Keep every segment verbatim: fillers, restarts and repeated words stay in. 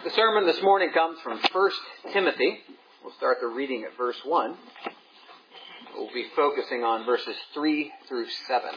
The sermon this morning comes from First Timothy. We'll start the reading at verse one. We'll be focusing on verses three through seven.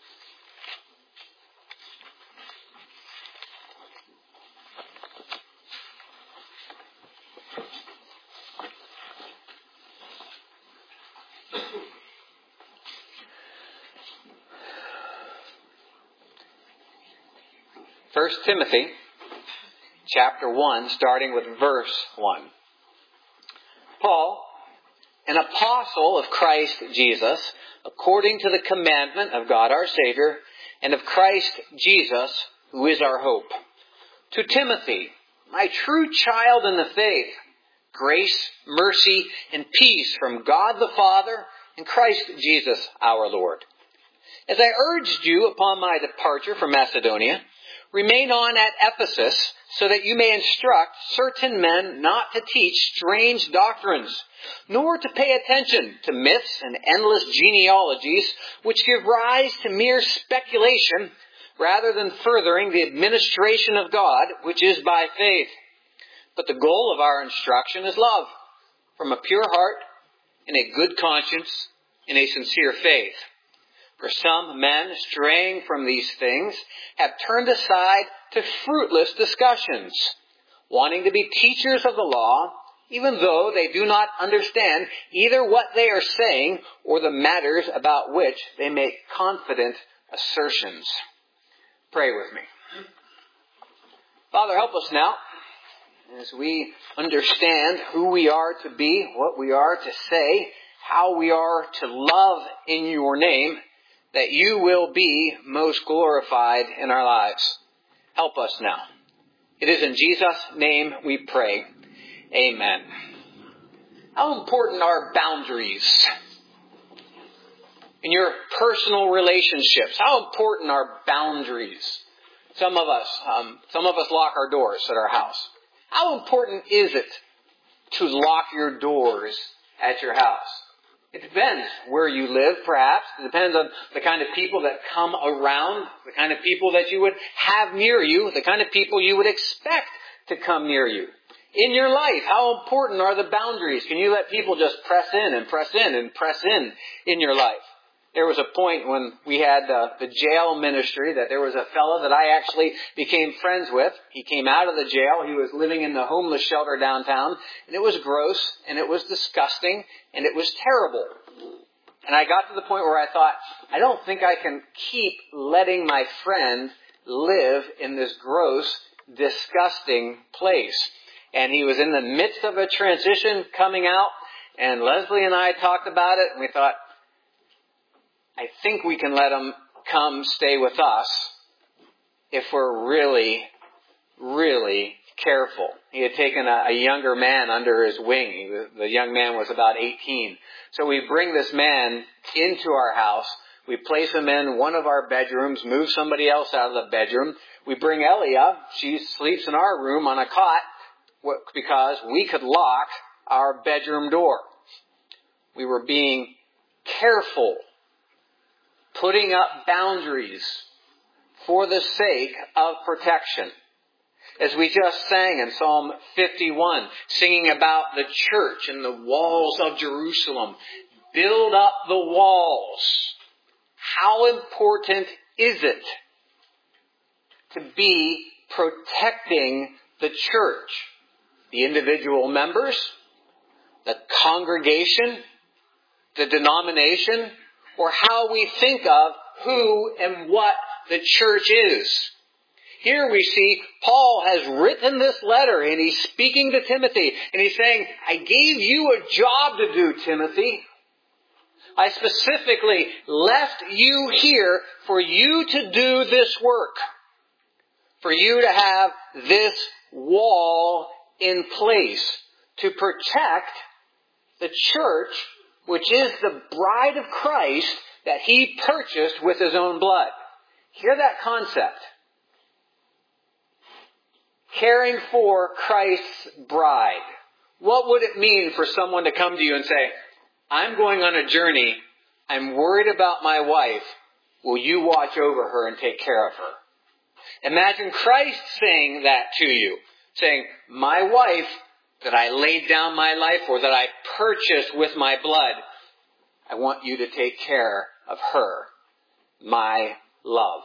First Timothy chapter one, starting with verse one. Paul, an apostle of Christ Jesus, according to the commandment of God our Savior, and of Christ Jesus, who is our hope. To Timothy, my true child in the faith, grace, mercy, and peace from God the Father and Christ Jesus our Lord. As I urged you upon my departure from Macedonia, remain on at Ephesus, so that you may instruct certain men not to teach strange doctrines, nor to pay attention to myths and endless genealogies, which give rise to mere speculation, rather than furthering the administration of God, which is by faith. But the goal of our instruction is love, from a pure heart, in a good conscience, in a sincere faith. For some men, straying from these things, have turned aside to fruitless discussions, wanting to be teachers of the law, even though they do not understand either what they are saying or the matters about which they make confident assertions. Pray with me. Father, help us now as we understand who we are to be, what we are to say, how we are to love in your name, that you will be most glorified in our lives. Help us now. It is in Jesus' name we pray. Amen. How important are boundaries in your personal relationships? How important are boundaries? Some of us, um, some of us lock our doors at our house. How important is it to lock your doors at your house? It depends where you live, perhaps. It depends on the kind of people that come around, the kind of people that you would have near you, the kind of people you would expect to come near you. In your life, how important are the boundaries? Can you let people just press in and press in and press in in your life? There was a point when we had uh, the jail ministry that there was a fellow that I actually became friends with. He came out of the jail. He was living in the homeless shelter downtown. And it was gross, and it was disgusting, and it was terrible. And I got to the point where I thought, I don't think I can keep letting my friend live in this gross, disgusting place. And he was in the midst of a transition coming out, and Leslie and I talked about it, and we thought, I think we can let him come stay with us if we're really, really careful. He had taken a, a younger man under his wing. He was, the young man was about eighteen. So we bring this man into our house. We place him in one of our bedrooms, move somebody else out of the bedroom. We bring Elia. She sleeps in our room on a cot because we could lock our bedroom door. We were being careful, putting up boundaries for the sake of protection. As we just sang in Psalm fifty-one, singing about the church and the walls of Jerusalem. Build up the walls. How important is it to be protecting the church? The individual members, the congregation, the denomination, or how we think of who and what the church is. Here we see Paul has written this letter and he's speaking to Timothy and he's saying, I gave you a job to do, Timothy. I specifically left you here for you to do this work. For you to have this wall in place to protect the church, which is the bride of Christ that he purchased with his own blood. Hear that concept. Caring for Christ's bride. What would it mean for someone to come to you and say, I'm going on a journey. I'm worried about my wife. Will you watch over her and take care of her? Imagine Christ saying that to you. saying, my wife that I laid down my life for, that I purchased with my blood, I want you to take care of her, my love.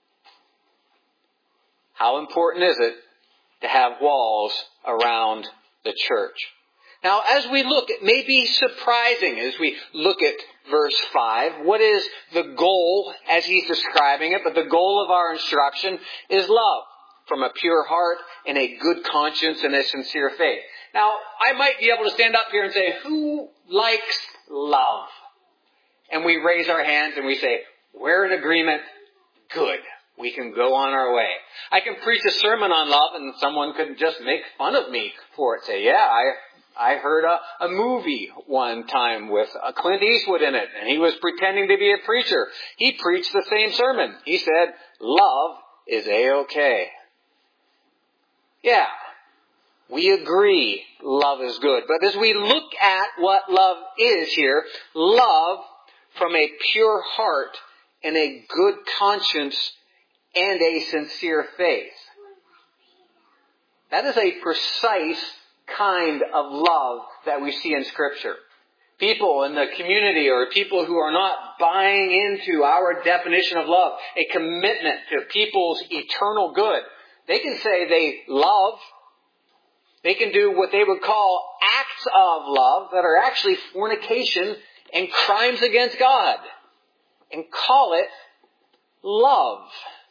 How important is it to have walls around the church? Now, as we look, it may be surprising as we look at verse five. What is the goal as he's describing it? But the goal of our instruction is love from a pure heart and a good conscience and a sincere faith. Now, I might be able to stand up here and say, who likes love? And we raise our hands and we say, we're in agreement. Good. We can go on our way. I can preach a sermon on love and someone could just make fun of me for it. Say, yeah, I I heard a, a movie one time with a Clint Eastwood in it, and he was pretending to be a preacher. He preached the same sermon. He said, love is A-okay. Yeah, we agree love is good. But as we look at what love is here, love from a pure heart and a good conscience and a sincere faith. That is a precise kind of love that we see in Scripture. People in the community or people who are not buying into our definition of love, a commitment to people's eternal good, they can say they love. They can do what they would call acts of love that are actually fornication and crimes against God and call it love.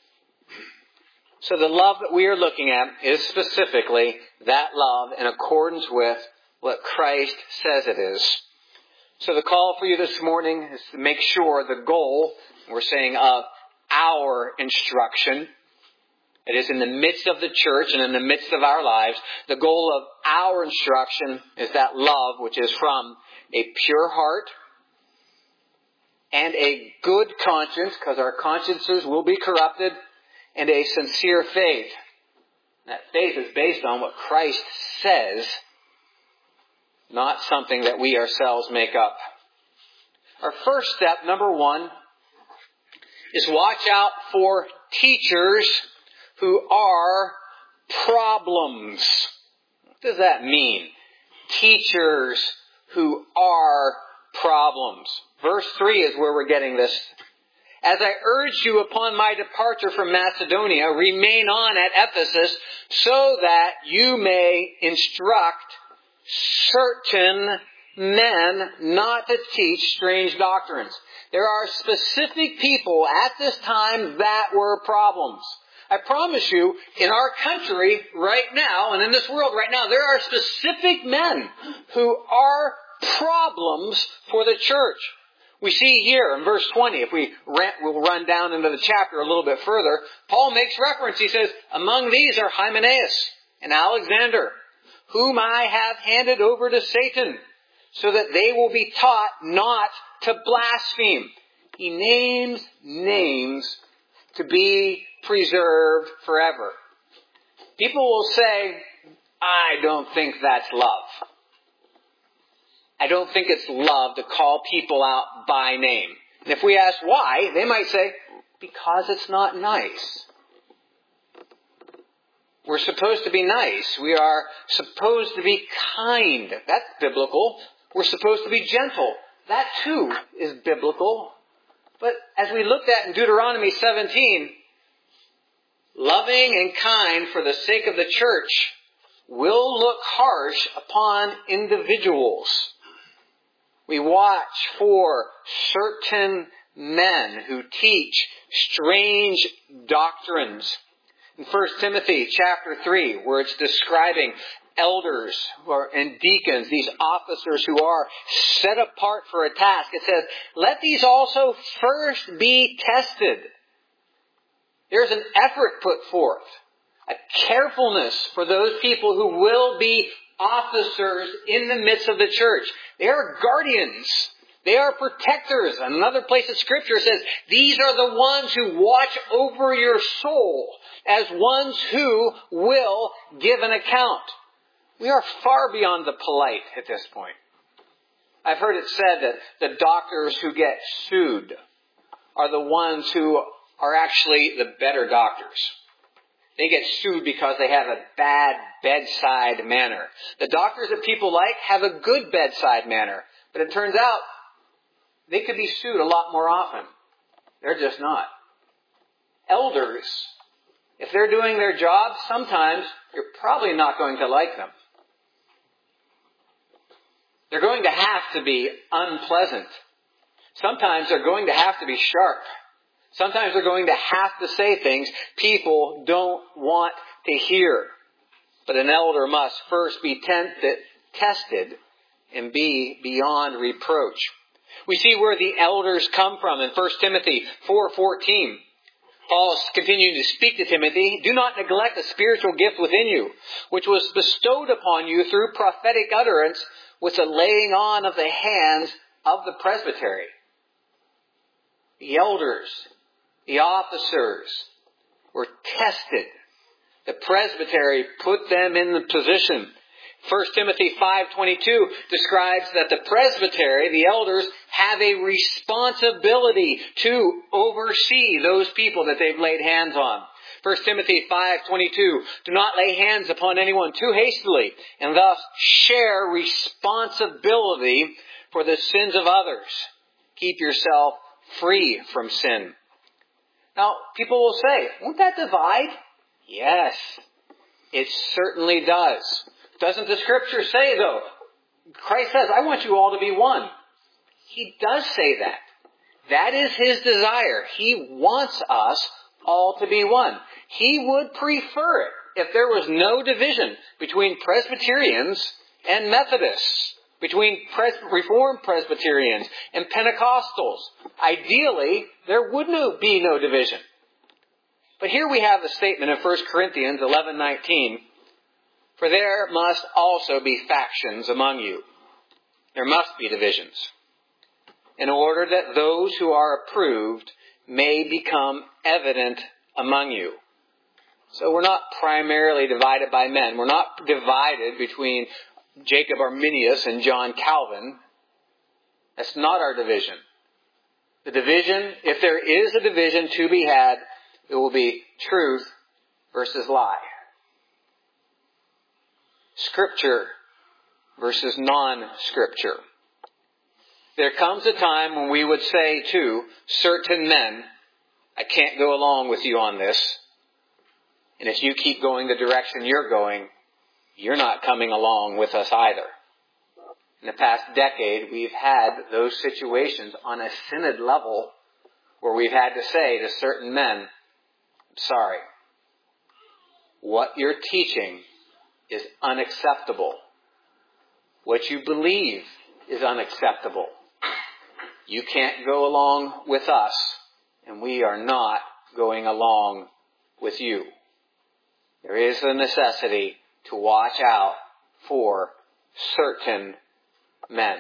So the love that we are looking at is specifically that love in accordance with what Christ says it is. So the call for you this morning is to make sure the goal, we're saying, of our instruction, it is in the midst of the church and in the midst of our lives, the goal of our instruction is that love which is from a pure heart and a good conscience, because our consciences will be corrupted, and a sincere faith. That faith is based on what Christ says, not something that we ourselves make up. Our first step, number one, is watch out for teachers who are problems. What does that mean? Teachers who are problems. Verse three is where we're getting this. As I urged you upon my departure from Macedonia, remain on at Ephesus so that you may instruct certain men not to teach strange doctrines. There are specific people at this time that were problems. I promise you, in our country right now, and in this world right now, there are specific men who are problems for the church. We see here in verse twenty, if we rant, we'll run down into the chapter a little bit further, Paul makes reference. He says, among these are Hymenaeus and Alexander, whom I have handed over to Satan, so that they will be taught not to blaspheme. He names names to be preserved forever. People will say, I don't think that's love. I don't think it's love to call people out by name. And if we ask why, they might say, because it's not nice. We're supposed to be nice. We are supposed to be kind. That's biblical. We're supposed to be gentle. That too is biblical. But as we looked at in Deuteronomy seventeen, loving and kind for the sake of the church will look harsh upon individuals. We watch for certain men who teach strange doctrines. In First Timothy chapter three, where it's describing elders who are, and deacons, these officers who are set apart for a task, it says, let these also first be tested. There's an effort put forth, a carefulness for those people who will be officers in the midst of the church. They are guardians. They are protectors. Another place in Scripture says, these are the ones who watch over your soul as ones who will give an account. We are far beyond the polite at this point. I've heard it said that the doctors who get sued are the ones who are actually the better doctors. They get sued because they have a bad bedside manner. The doctors that people like have a good bedside manner. But it turns out they could be sued a lot more often. They're just not. Elders, if they're doing their job, sometimes you're probably not going to like them. They're going to have to be unpleasant. Sometimes they're going to have to be sharp. Sometimes they're going to have to say things people don't want to hear. But an elder must first be tempted, tested and be beyond reproach. We see where the elders come from in First Timothy four fourteen. Paul is continuing to speak to Timothy. Do not neglect the spiritual gift within you, which was bestowed upon you through prophetic utterance with the laying on of the hands of the presbytery. The elders, the officers were tested. The presbytery put them in the position. First Timothy five twenty-two describes that the presbytery, the elders, have a responsibility to oversee those people that they've laid hands on. First Timothy five twenty-two, do not lay hands upon anyone too hastily, and thus share responsibility for the sins of others. Keep yourself free from sin. Now, people will say, won't that divide? Yes, it certainly does. Doesn't the Scripture say, though? Christ says, I want you all to be one. He does say that. That is His desire. He wants us all to be one. He would prefer it if there was no division between Presbyterians and Methodists, between Pres- Reformed Presbyterians and Pentecostals. Ideally, there would no, be no division. But here we have the statement in First Corinthians eleven nineteen. For there must also be factions among you. There must be divisions, in order that those who are approved may become evident among you. So we're not primarily divided by men. We're not divided between Jacob Arminius and John Calvin. That's not our division. The division, if there is a division to be had, it will be truth versus lie. Scripture versus non-Scripture. There comes a time when we would say to certain men, I can't go along with you on this. And if you keep going the direction you're going, you're not coming along with us either. In the past decade, we've had those situations on a synod level where we've had to say to certain men, I'm sorry, what you're teaching is unacceptable. What you believe is unacceptable. You can't go along with us, and we are not going along with you. There is a necessity to watch out for certain men.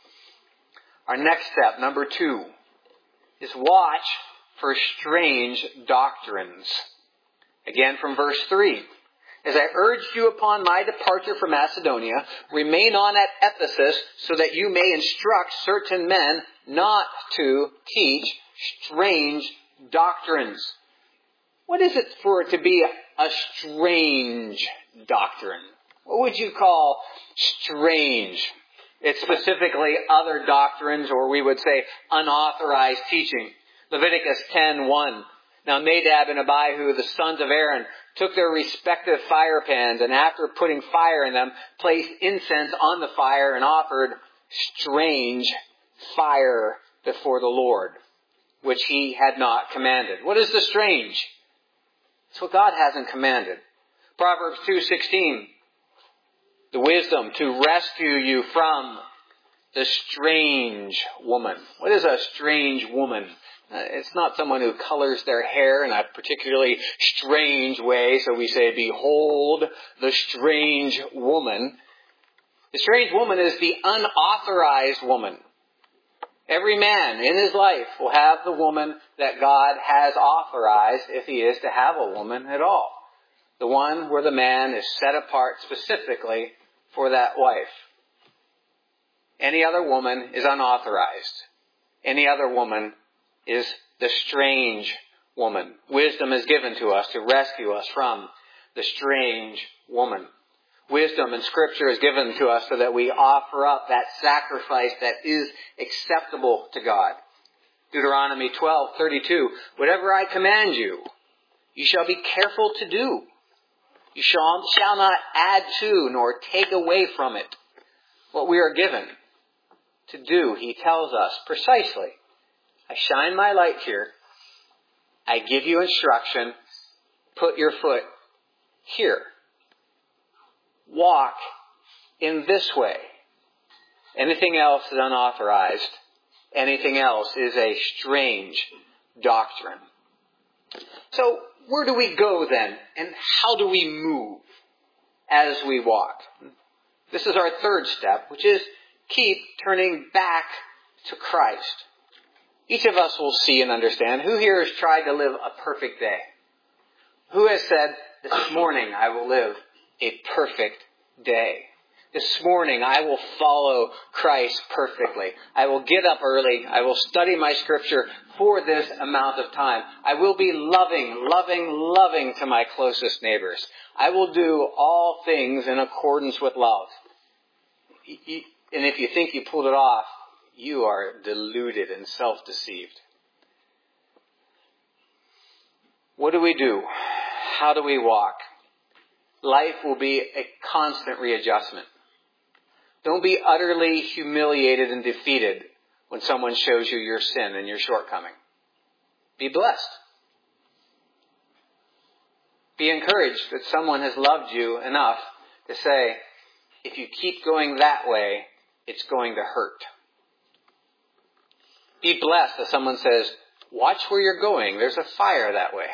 Our next step, number two, is watch for strange doctrines. Again from verse three. As I urged you upon my departure from Macedonia, remain on at Ephesus so that you may instruct certain men not to teach strange doctrines. What is it for it to be a strange doctrine? What would you call strange? It's specifically other doctrines, or we would say unauthorized teaching. Leviticus ten one. Now Nadab and Abihu, the sons of Aaron, took their respective fire pans, and after putting fire in them, placed incense on the fire and offered strange fire before the Lord, which He had not commanded. What is the strange? It's what God hasn't commanded. Proverbs two sixteen. The wisdom to rescue you from the strange woman. What is a strange woman? Uh, it's not someone who colors their hair in a particularly strange way. So we say, behold the strange woman. The strange woman is the unauthorized woman. Every man in his life will have the woman that God has authorized, if he is to have a woman at all. The one where the man is set apart specifically for that wife. Any other woman is unauthorized. Any other woman is the strange woman. Wisdom is given to us to rescue us from the strange woman. Wisdom in Scripture is given to us so that we offer up that sacrifice that is acceptable to God. Deuteronomy twelve thirty-two, whatever I command you, you shall be careful to do. You shall, shall not add to nor take away from it what we are given to do. He tells us precisely, I shine my light here. I give you instruction. Put your foot here. Walk in this way. Anything else is unauthorized. Anything else is a strange doctrine. So where do we go then? And how do we move as we walk? This is our third step, which is keep turning back to Christ. Each of us will see and understand. Who here has tried to live a perfect day? Who has said, this morning I will live a perfect day? This morning I will follow Christ perfectly. I will get up early. I will study my Scripture for this amount of time. I will be loving, loving, loving to my closest neighbors. I will do all things in accordance with love. And if you think you pulled it off, you are deluded and self-deceived. What do we do? How do we walk? Life will be a constant readjustment. Don't be utterly humiliated and defeated when someone shows you your sin and your shortcoming. Be blessed. Be encouraged that someone has loved you enough to say, if you keep going that way, it's going to hurt. Be blessed that someone says, watch where you're going. There's a fire that way.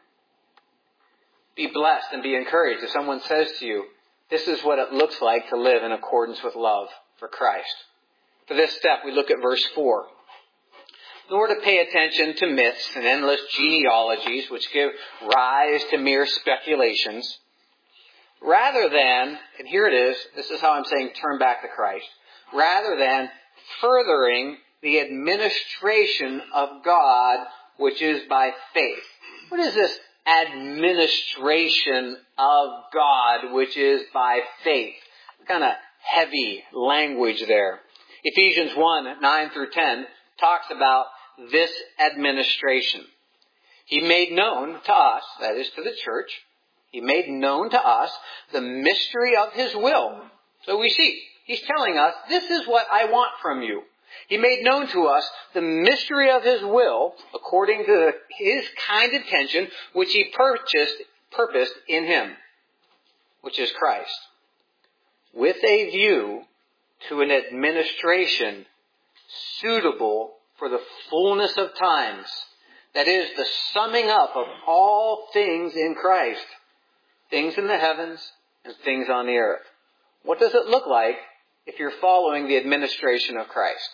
Be blessed and be encouraged if someone says to you, this is what it looks like to live in accordance with love for Christ. For this step, we look at verse four. Nor to pay attention to myths and endless genealogies which give rise to mere speculations. Rather than, and here it is, this is how I'm saying turn back to Christ. Rather than furthering the administration of God, which is by faith. What is this administration of God, which is by faith? Kind of heavy language there. Ephesians one, nine through ten talks about this administration. He made known to us, that is to the church, He made known to us the mystery of His will. So we see, He's telling us, this is what I want from you. He made known to us the mystery of His will, according to His kind intention, which He purchased, purposed in Him, which is Christ, with a view to an administration suitable for the fullness of times. That is, the summing up of all things in Christ. Things in the heavens and things on the earth. What does it look like if you're following the administration of Christ?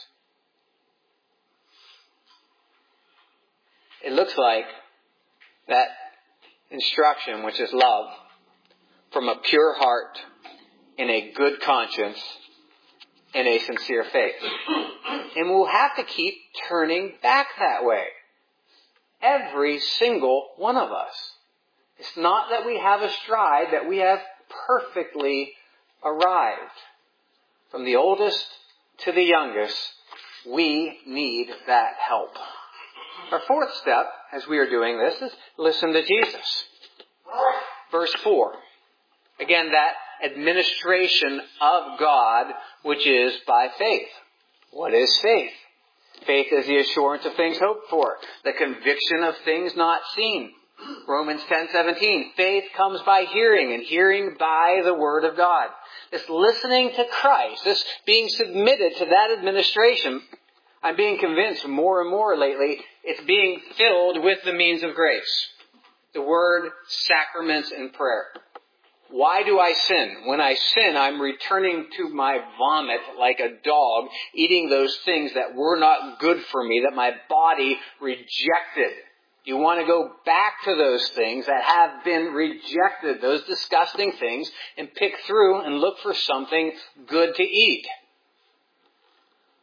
It looks like that instruction, which is love, from a pure heart, in a good conscience, in a sincere faith. And we'll have to keep turning back that way. Every single one of us. It's not that we have a stride, that we have perfectly arrived. From the oldest to the youngest, we need that help. Our fourth step, as we are doing this, is listen to Jesus. Verse four. Again, that administration of God, which is by faith. What is faith? Faith is the assurance of things hoped for, the conviction of things not seen. Romans ten seventeen. Faith comes by hearing, and hearing by the Word of God. This listening to Christ, this being submitted to that administration, I'm being convinced more and more lately, it's being filled with the means of grace. The Word, sacraments, and prayer. Why do I sin? When I sin, I'm returning to my vomit like a dog, eating those things that were not good for me, that my body rejected. You want to go back to those things that have been rejected, those disgusting things, and pick through and look for something good to eat.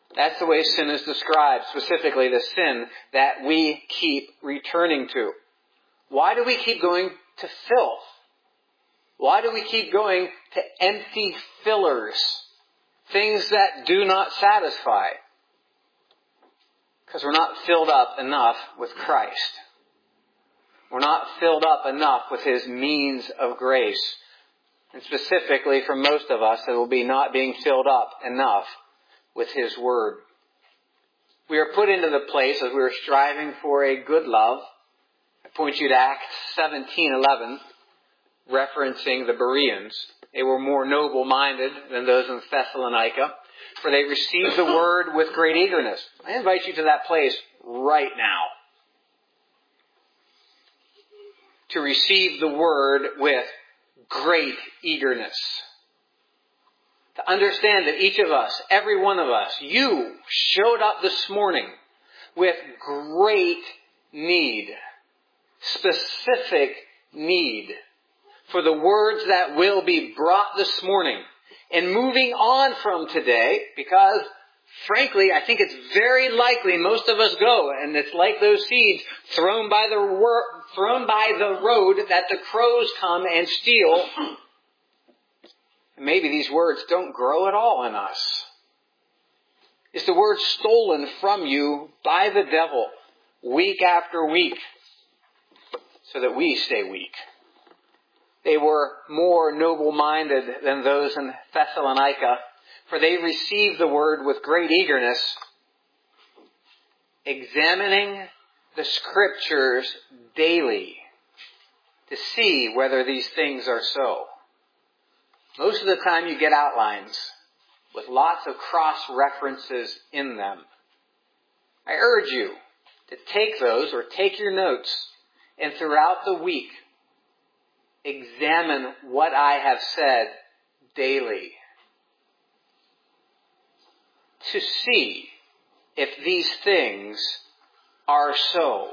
That's the way sin is described, specifically the sin that we keep returning to. Why do we keep going to filth? Why do we keep going to empty fillers? Things that do not satisfy. Because we're not filled up enough with Christ. We're not filled up enough with His means of grace. And specifically for most of us, it will be not being filled up enough with His Word. We are put into the place as we are striving for a good love. I point you to Acts seventeen eleven, referencing the Bereans. They were more noble-minded than those in Thessalonica, for they received the Word with great eagerness. I invite you to that place right now. To receive the Word with great eagerness. To understand that each of us, every one of us, you showed up this morning with great need, specific need for the words that will be brought this morning. And moving on from today, because frankly, I think it's very likely most of us go, and it's like those seeds thrown by the wor- thrown by the road that the crows come and steal. Maybe these words don't grow at all in us. Is the word stolen from you by the devil week after week so that we stay weak? They were more noble-minded than those in Thessalonica, for they received the word with great eagerness, examining the Scriptures daily to see whether these things are so. Most of the time you get outlines with lots of cross-references in them. I urge you to take those or take your notes and throughout the week examine what I have said daily to see if these things are so.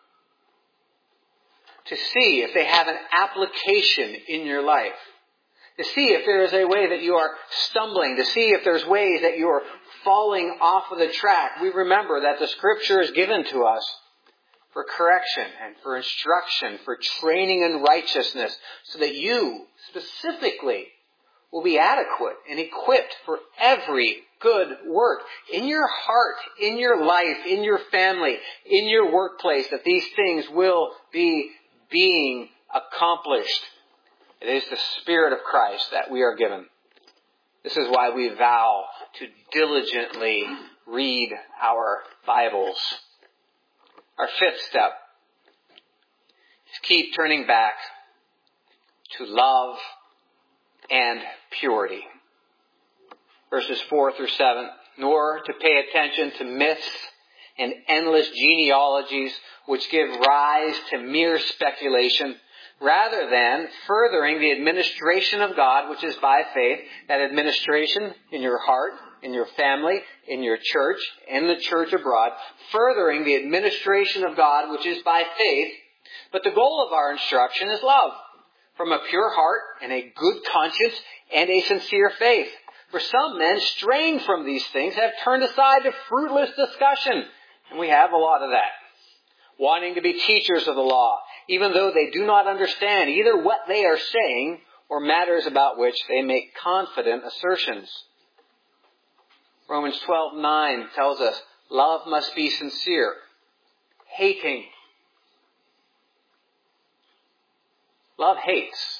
To see if they have an application in your life. To see if there is a way that you are stumbling. To see if there's ways that you are falling off of the track. We remember that the Scripture is given to us for correction and for instruction, for training in righteousness, so that you specifically will be adequate and equipped for every good work in your heart, in your life, in your family, in your workplace, that these things will be being accomplished. It is the Spirit of Christ that we are given. This is why we vow to diligently read our Bibles. Our fifth step is keep turning back to love and purity. Verses four through seven. Nor to pay attention to myths and endless genealogies which give rise to mere speculation, rather than furthering the administration of God, which is by faith, that administration in your heart, in your family, in your church, in the church abroad, furthering the administration of God, which is by faith. But the goal of our instruction is love, from a pure heart and a good conscience and a sincere faith. For some men, straying from these things, have turned aside to fruitless discussion. And we have a lot of that. Wanting to be teachers of the law, even though they do not understand either what they are saying or matters about which they make confident assertions. Romans twelve nine tells us, love must be sincere, hating. Love hates.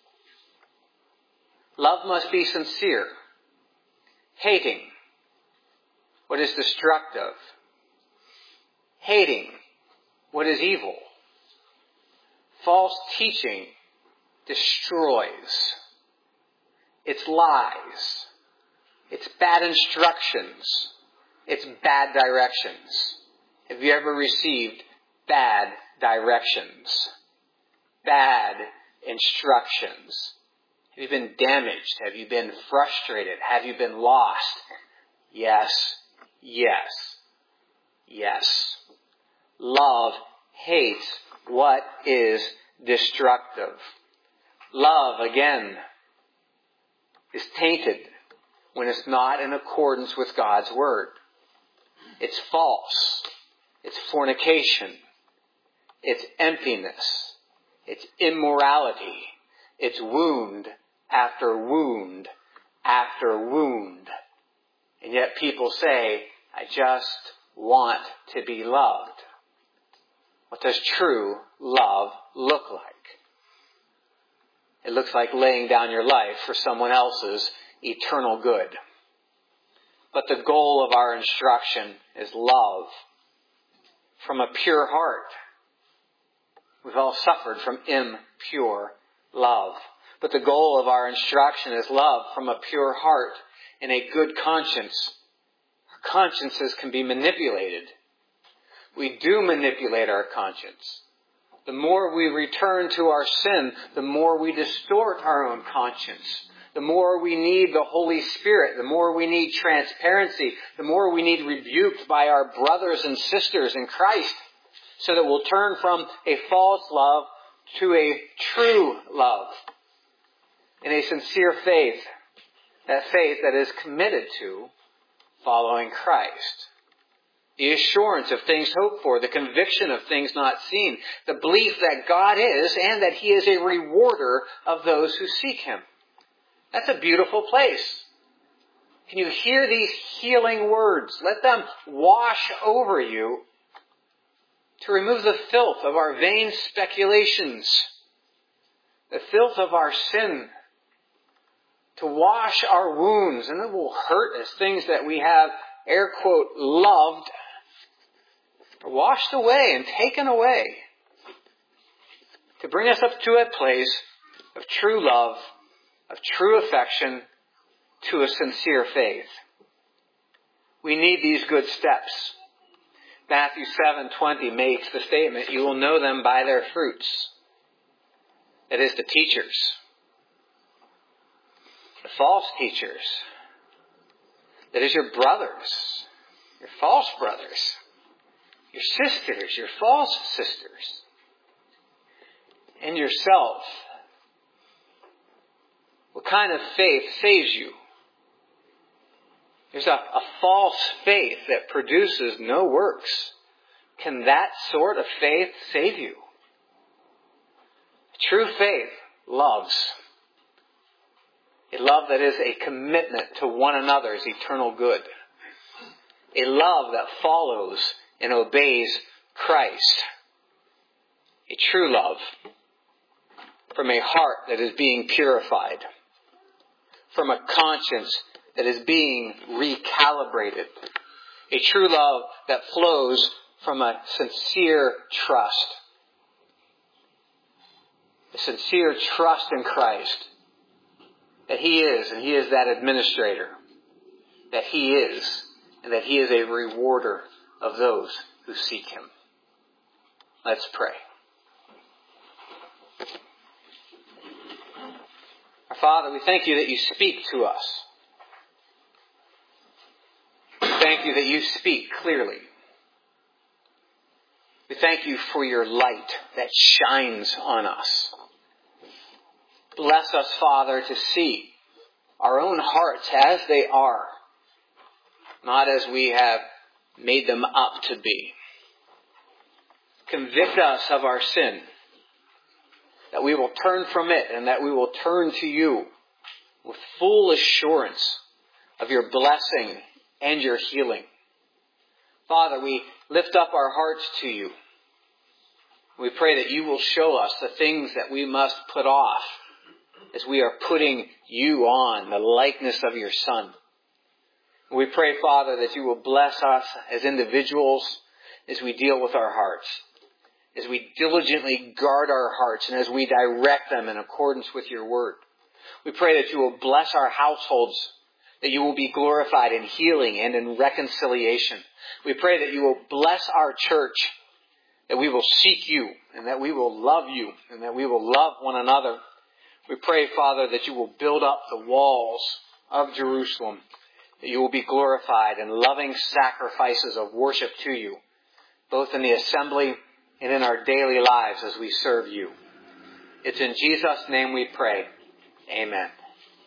Love must be sincere, hating what is destructive, hating what is evil. False teaching destroys. It's lies. It's bad instructions. It's bad directions. Have you ever received bad directions? Bad instructions? Have you been damaged? Have you been frustrated? Have you been lost? Yes. Yes. Yes. Love hates what is destructive. Love, again, is tainted when it's not in accordance with God's Word. It's false. It's fornication. It's emptiness. It's immorality. It's wound after wound after wound. And yet people say, I just want to be loved. What does true love look like? It looks like laying down your life for someone else's eternal good. But the goal of our instruction is love from a pure heart. We've all suffered from impure love. But the goal of our instruction is love from a pure heart and a good conscience. Our consciences can be manipulated. We do manipulate our conscience. The more we return to our sin, the more we distort our own conscience. The more we need the Holy Spirit, the more we need transparency, the more we need rebuked by our brothers and sisters in Christ, so that we'll turn from a false love to a true love in a sincere faith, that faith that is committed to following Christ. The assurance of things hoped for, the conviction of things not seen, the belief that God is and that He is a rewarder of those who seek Him. That's a beautiful place. Can you hear these healing words? Let them wash over you to remove the filth of our vain speculations, the filth of our sin, to wash our wounds, and it will hurt as things that we have, air quote, loved, are washed away and taken away, to bring us up to a place of true love, of true affection, to a sincere faith. We need these good steps. Matthew seven twenty makes the statement, you will know them by their fruits. That is, the teachers. The false teachers. That is, your brothers. Your false brothers. Your sisters. Your false sisters. And yourself. What kind of faith saves you? There's a, a false faith that produces no works. Can that sort of faith save you? True faith loves. A love that is a commitment to one another's eternal good. A love that follows and obeys Christ. A true love from a heart that is being purified. From a conscience that is being recalibrated. A true love that flows from a sincere trust. A sincere trust in Christ. That He is, and He is that administrator. That He is, and that He is a rewarder of those who seek Him. Let's pray. Our Father, we thank You that You speak to us. We thank You that You speak clearly. We thank You for Your light that shines on us. Bless us, Father, to see our own hearts as they are, not as we have made them up to be. Convict us of our sin, that we will turn from it and that we will turn to You with full assurance of Your blessing and Your healing. Father, we lift up our hearts to You. We pray that You will show us the things that we must put off as we are putting You on, the likeness of Your Son. We pray, Father, that You will bless us as individuals as we deal with our hearts, as we diligently guard our hearts, and as we direct them in accordance with Your Word. We pray that You will bless our households, that You will be glorified in healing and in reconciliation. We pray that You will bless our church, that we will seek You, and that we will love You, and that we will love one another. We pray, Father, that You will build up the walls of Jerusalem, that You will be glorified in loving sacrifices of worship to You, both in the assembly and in our daily lives as we serve You. It's in Jesus' name we pray. Amen.